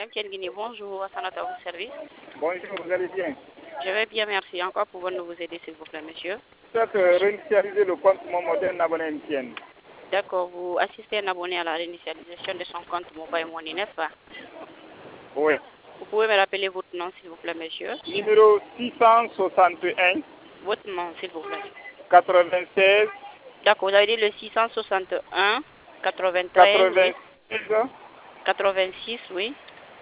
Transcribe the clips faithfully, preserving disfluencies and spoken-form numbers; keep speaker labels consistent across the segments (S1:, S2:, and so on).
S1: Etienne Guinée, bonjour, Assanat à votre service.
S2: Bonjour, vous allez bien?
S1: Je vais bien, merci. Encore pouvons-nous vous aider, s'il vous plaît, monsieur?
S2: Peut-être euh, réinitialiser le compte mon modèle abonné Etienne.
S1: D'accord, vous assistez un abonné à la réinitialisation de son compte Mobile Money, n'est-ce pas?
S2: Oui.
S1: Vous pouvez me rappeler votre nom, s'il vous plaît, monsieur?
S2: Numéro six cent soixante et un
S1: Votre nom, s'il vous plaît.
S2: quatre-vingt-seize
S1: D'accord, vous avez dit le six cent soixante et un quatre-vingt-treize, oui.
S2: quatre-vingt-seize
S1: quatre-vingt-six, oui.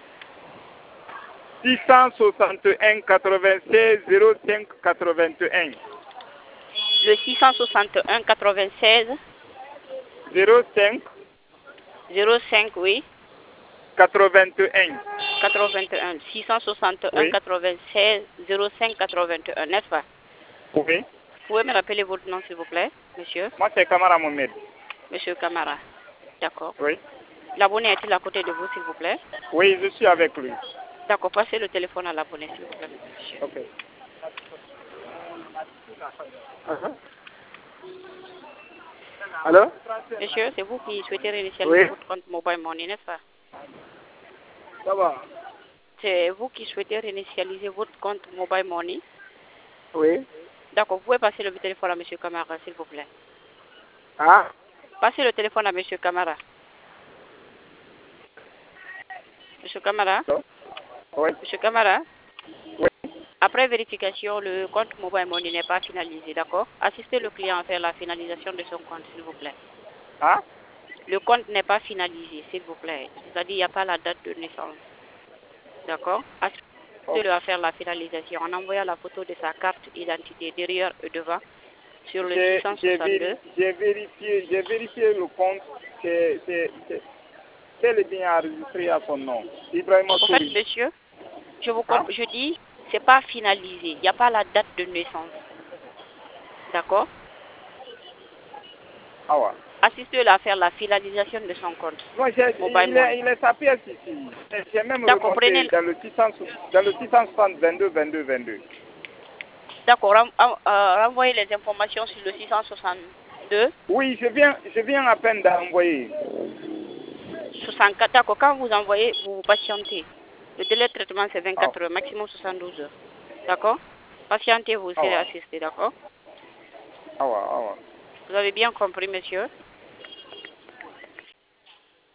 S2: six cent soixante et un quatre-vingt-seize zéro cinq quatre-vingt-un
S1: Le six cent soixante et un quatre-vingt-seize
S2: zéro cinq
S1: zéro cinq, oui.
S2: quatre-vingt-un.
S1: quatre-vingt-un. six cent soixante et un
S2: Oui.
S1: quatre-vingt-seize zéro cinq quatre-vingt-un, n'est-ce pas?
S2: Oui.
S1: Vous pouvez me rappeler votre nom, s'il vous plaît, monsieur?
S2: Moi, c'est Kamara Mohamed.
S1: Monsieur Camara. D'accord.
S2: Oui.
S1: L'abonné est-il à côté de vous, s'il vous plaît?
S2: Oui, je suis avec lui.
S1: D'accord, passez le téléphone à l'abonné, s'il vous plaît, monsieur.
S2: Ok. Uh-huh. Allô?
S1: Monsieur, c'est vous qui souhaitez réinitialiser
S2: Oui.
S1: votre compte Mobile Money, n'est-ce pas?
S2: Ça va?
S1: C'est vous qui souhaitez réinitialiser votre compte Mobile Money?
S2: Oui.
S1: D'accord, vous pouvez passer le téléphone à monsieur Camara, s'il vous plaît.
S2: Ah?
S1: Passez le téléphone à monsieur Camara. Monsieur Camara?
S2: Oui.
S1: Monsieur Camara?
S2: Oui.
S1: Après vérification, le compte Mobile Money n'est pas finalisé, d'accord? Assistez le client à faire la finalisation de son compte, s'il vous plaît.
S2: Ah?
S1: Le compte n'est pas finalisé, s'il vous plaît. C'est-à-dire, il n'y a pas la date de naissance. D'accord? Assistez-le à faire la finalisation en envoyant la photo de sa carte d'identité derrière et devant sur le
S2: J'ai
S1: six cent
S2: j'ai
S1: soixante-deux.
S2: véri- j'ai vérifié, j'ai vérifié le compte, c'est c'est- c'est- c'est le bien enregistré à son nom. Ibrahima
S1: En fait,
S2: Souri.
S1: monsieur, je vous
S2: Hein?
S1: comp- je dis, c'est pas finalisé. Il n'y a pas la date de naissance. D'accord?
S2: Ah ouais.
S1: Assistez-le à faire la finalisation de son compte.
S2: Moi, j'ai-
S1: Mobile
S2: il,
S1: Money.
S2: est, il est sa pièce ici. J'ai même
S1: D'accord,
S2: remonté
S1: prenez...
S2: dans le six cents, dans le six cent soixante, vingt-deux, vingt-deux, vingt-deux.
S1: D'accord, ren- en- euh, renvoyez les informations sur le six cent soixante-deux.
S2: Oui, je viens, je viens à peine d'envoyer.
S1: soixante-quatre, d'accord, quand vous envoyez, vous patientez. Le délai de traitement, c'est
S2: Ah,
S1: vingt-quatre heures, maximum soixante-douze heures. D'accord? Patientez, vous
S2: ah
S1: serez
S2: ouais.
S1: assisté, d'accord?
S2: Ah ouais, ah ouais.
S1: Vous avez bien compris, monsieur?